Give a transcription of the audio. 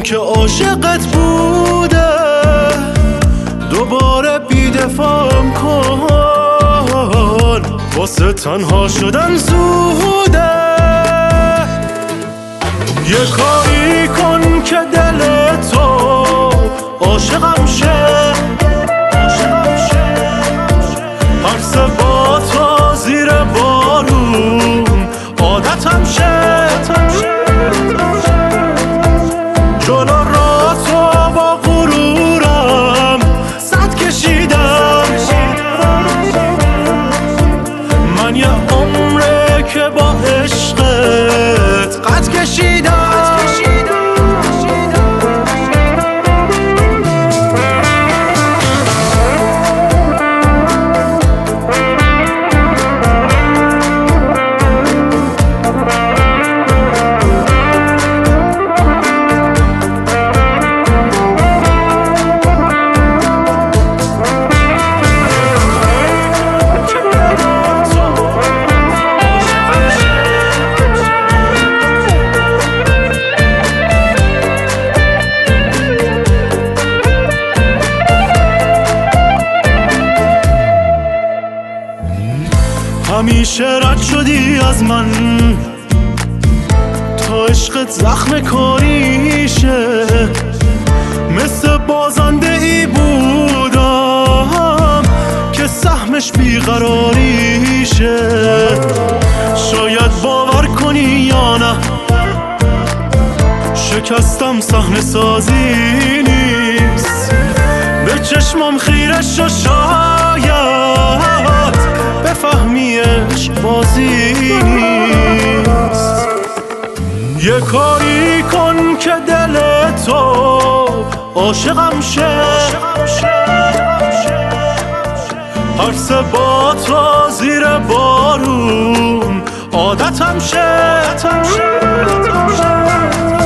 که عاشقت بوده دوباره بی‌دفاعم کن، واسه تنها شدن زوده. یه کاری کن که دل تو عاشقم شه، هر با تا زیر بارون عادتم شه. جلو را تو با غرورم صد کشیدم، من یه عمره که با عشقت قد کشیدم. همیشه رد شدی از من تا عشقت زخم کاریشه، مثل بازنده ای بودم که سهمش بیقراریشه. شاید باور کنی یا نه، شکستم صحنه سازی نیست، به چشمم خیره شو شاید بفهمی عشق بازی نیست. یه کاری کن که دل تو عاشقم شه، هر با تا زیر بارون عادتم شه.